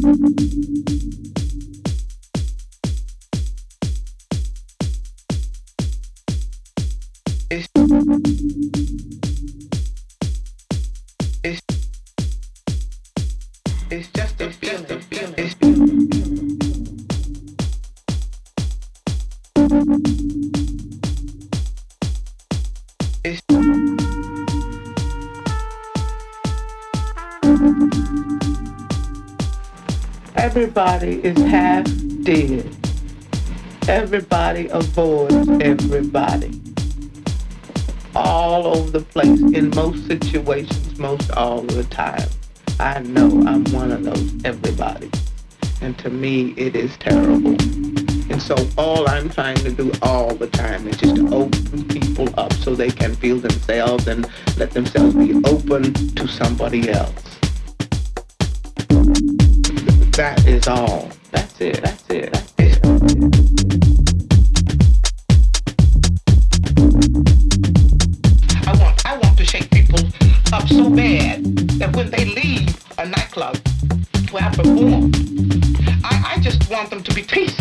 It's just a feeling. Everybody is half dead. Everybody avoids everybody. All over the place, in most situations, most all of the time. I know I'm one of those everybody. And to me, it is terrible. And so all I'm trying to do all the time is just open people up so they can feel themselves and let themselves be open to somebody else. That is all. That's it. That's it. That's it. I want to shake people up so bad that when they leave a nightclub where I perform, I just want them to be peace.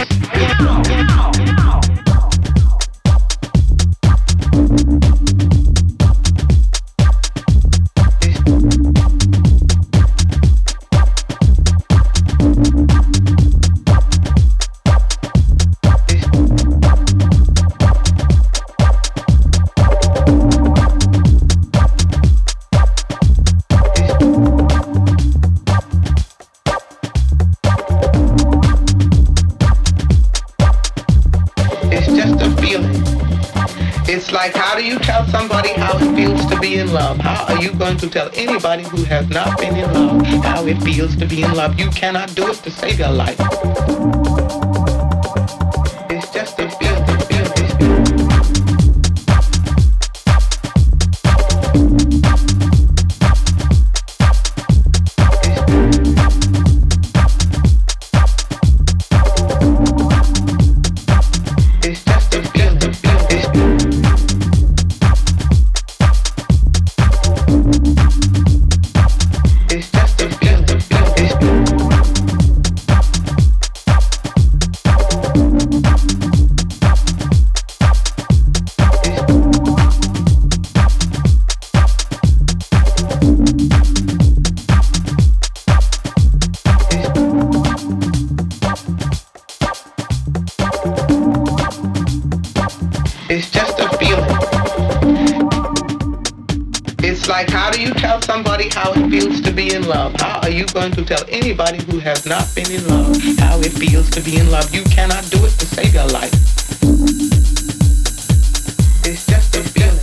Like, how do you tell somebody how it feels to be in love? How are you going to tell anybody who has not been in love how it feels to be in love? You cannot do it to save your life. It's just a feeling. Going to tell anybody who has not been in love how it feels to be in love. You cannot do it to save your life. It's just a feeling.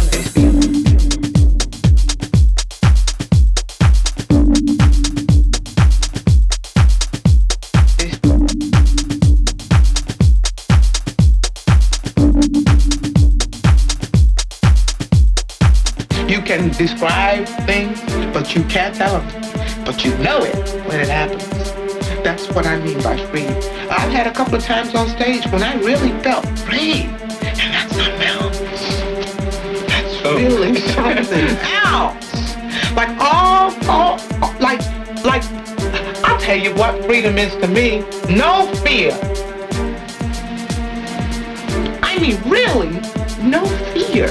You can describe things, but you can't tell them. But you know it when it happens. That's what I mean by free. I've had a couple of times on stage when I really felt free. And that's something else. That's really something else. Like like, I'll tell you what freedom is to me. No fear. I mean, really, no fear.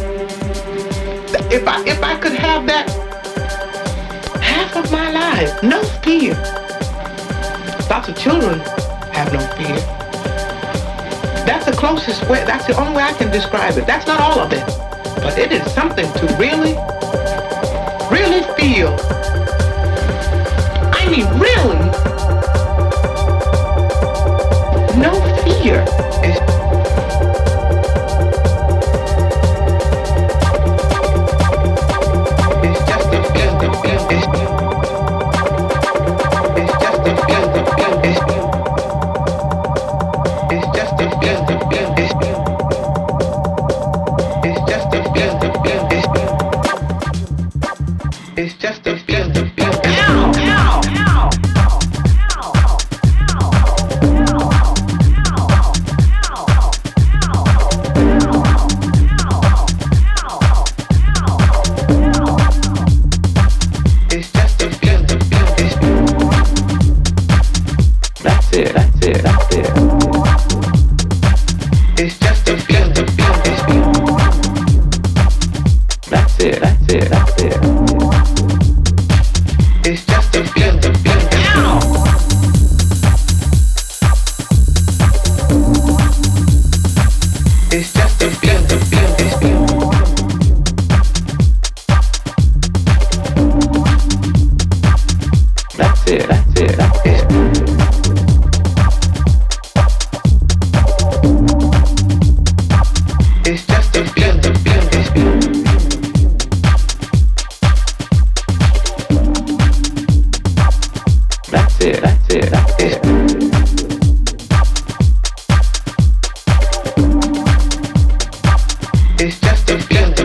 If I could have that half of my life, no fear. Lots of children have no fear. That's the closest way, that's the only way I can describe it. That's not all of it, but it is something to really, really feel. I mean, really, no fear. It's just a feeling. it, that's it, that's it. It's just a feeling, that's it, that's it, that's it. It's just a feeling, it's just a feeling, that's it, that's it, that's it. It's just a feeling, that's it, that's it, that's it. It's just a feeling,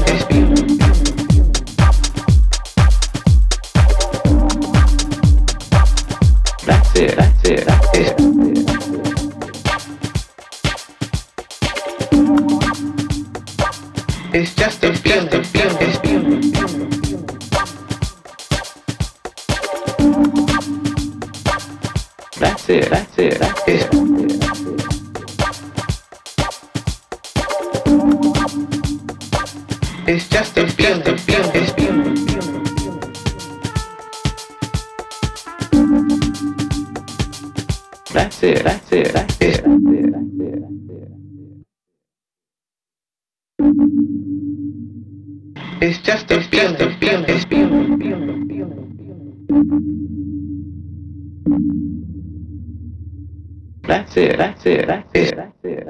that's it, that's it, that's it. It's just a feeling, that's it, that's it, that's it. It's just a feeling, that's it, that's it, that's it, that's it, that's it, that's it. It's just a feeling, that's it, that's it, that's it, that's it.